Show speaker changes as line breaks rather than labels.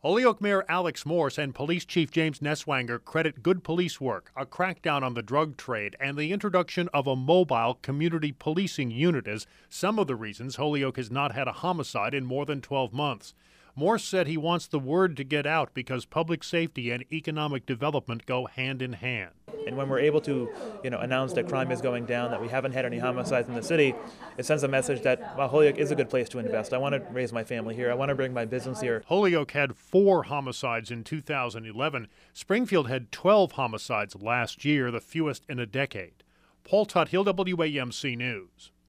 Holyoke Mayor Alex Morse and Police Chief James Neswanger credit good police work, a crackdown on the drug trade, and the introduction of a mobile community policing unit as some of the reasons Holyoke has not had a homicide in more than 12 months. Morse said he wants the word to get out because public safety and economic development go hand in hand.
And when we're able to, announce that crime is going down, that we haven't had any homicides in the city, it sends a message that, well, Holyoke is a good place to invest. I want to raise my family here. I want to bring my business here.
Holyoke had 4 homicides in 2011. Springfield had 12 homicides last year, the fewest in a decade. Paul Tuthill, WAMC News.